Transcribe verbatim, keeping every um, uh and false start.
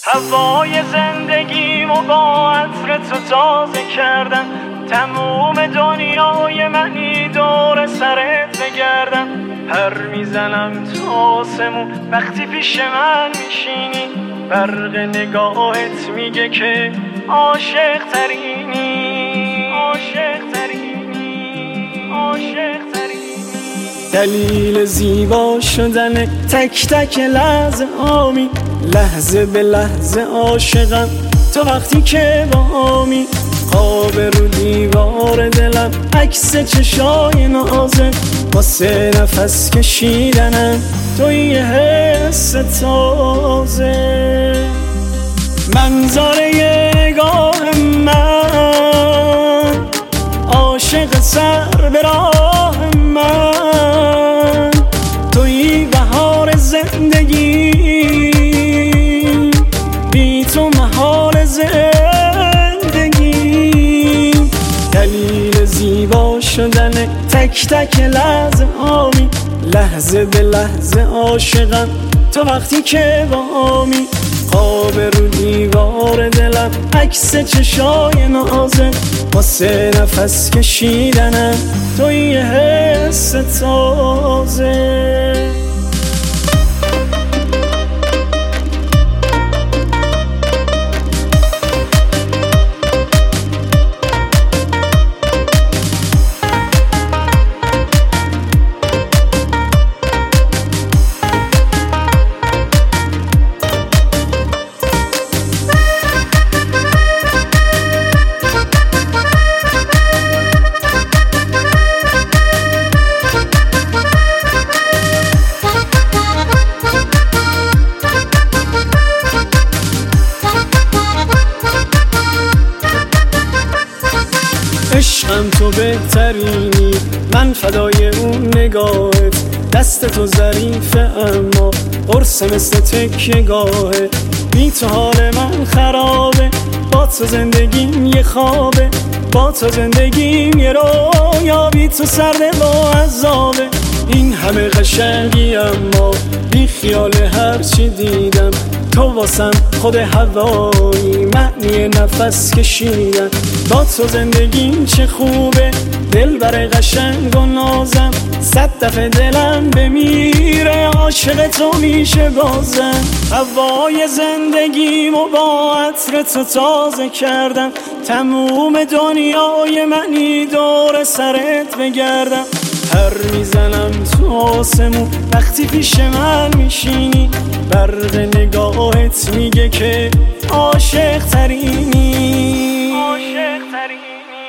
هوای زندگیمو با عطر تو تازه کردم، تموم دنیای منی دور سرت بگردم. پر میزنم تو آسمون وقتی پیش من میشینی، برق نگاهت میگه که عاشق ترینی، عاشق ترینی، عاشق ترینی. دلیل زیبا شدن تک تک لحظه آمی، لحظه به لحظه عاشقم تو وقتی که بامی. خواب رو دیوار دلم عکس چشای نازت، واسه نفس کشیدنم توی یه حس تازه. منظره نگاه من عاشق سر به راه من، توی بهار زندگی بی تو محال زندگی. دلیل زیبا شدن تک تک لحظه آمی، لحظه به لحظه عاشقم تو وقتی که بامی. خواب رو دیوار دلم عکس چشای نازت، واسه نفس کشیدنم توی یه حس تازه. عشقم تو بهترینی، من فدای اون نگاهت. دست تو ظریفه اما قرص مثل تکیه‌گاهه، بی تو حال من خرابه، با تو زندگیم یه خوابه، با تو زندگیم یه رویا، بی تو سرده با عذابه. این همه قشنگی اما بی خیال هرچی دیدم، تو واسم خود هوایی معنی نفس کشیدن. با تو زندگیم چه خوبه، دل بر قشنگ و نازم، صد دفعه دلم بمیره عاشق تو میشه بازم. هوای زندگیمو با عطر تو تازه کردم، تموم دنیای منی دور سرت بگردم. پر میزنم تو آسمون وقتی پیش من میشینی، برق نگاهت میگه که عاشق ترینی، عاشق ترینی.